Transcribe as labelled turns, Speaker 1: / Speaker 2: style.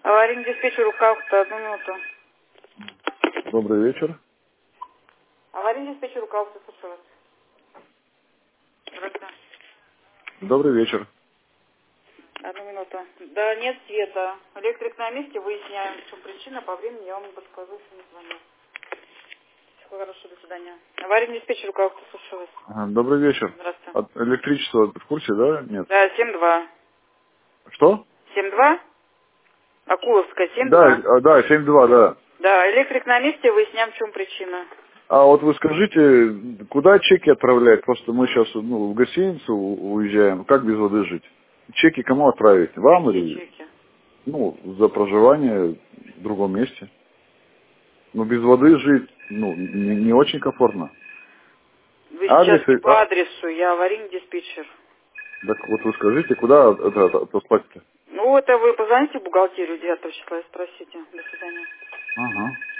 Speaker 1: Аварийный диспетчер Руководство, 1 минуту.
Speaker 2: Добрый вечер.
Speaker 1: Аварийный диспетчер Руководство, слушаю вас. Здравствуйте.
Speaker 2: Добрый вечер.
Speaker 1: 1 минуту. Да нет света. Электрик на месте, выясняем, в чем причина. По времени я вам не подскажу, если не звоню. Всего хорошего, до свидания. Аварийный диспетчер Руководство, слушаю вас.
Speaker 2: Добрый вечер.
Speaker 1: Здравствуйте.
Speaker 2: От электричества в курсе, да? Нет.
Speaker 1: Да, 7-2.
Speaker 2: Что?
Speaker 1: 7-2? Акуловская, 7-2.
Speaker 2: Да, 7-2, да.
Speaker 1: Да, электрик на месте, выясняем, в чем причина.
Speaker 2: А вот вы скажите, куда чеки отправлять? Просто мы сейчас в гостиницу уезжаем. Как без воды жить? Чеки кому отправить? Вам
Speaker 1: Какие
Speaker 2: или
Speaker 1: чеки?
Speaker 2: за проживание в другом месте? Без воды жить, не очень комфортно.
Speaker 1: Вы сейчас
Speaker 2: Адрес,
Speaker 1: не по адресу, я аварийный диспетчер.
Speaker 2: так вот вы скажите, куда это послать-то?
Speaker 1: Ну, это вы позвоните в бухгалтерию 9 числа и спросите. До свидания.
Speaker 2: Ага.